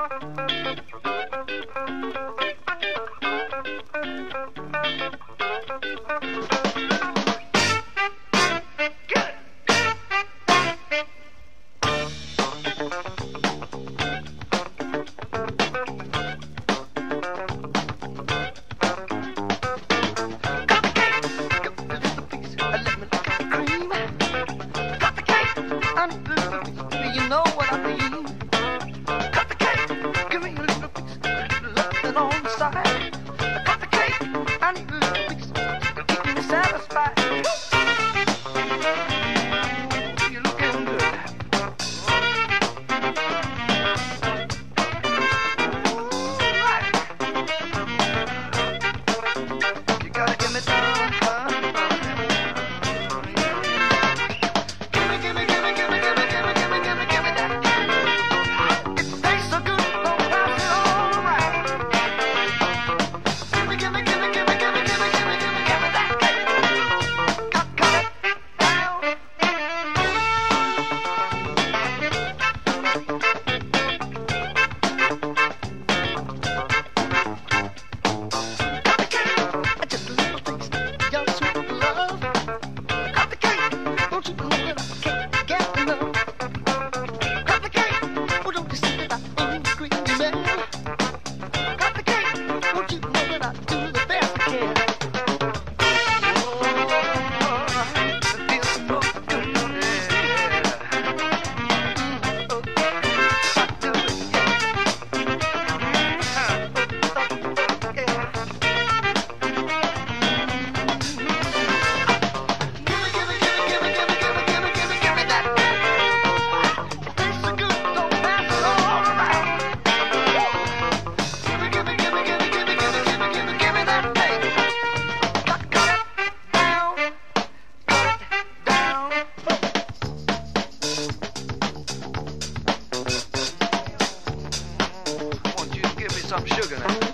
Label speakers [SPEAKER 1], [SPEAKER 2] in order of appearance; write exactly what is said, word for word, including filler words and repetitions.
[SPEAKER 1] You know what I mean? Cut the cake, give me a little piece, nothing on the side. Cut the cake, I need a little piece to keep me satisfied. You're looking good. Right. You gotta give me down, huh? Some sugar now.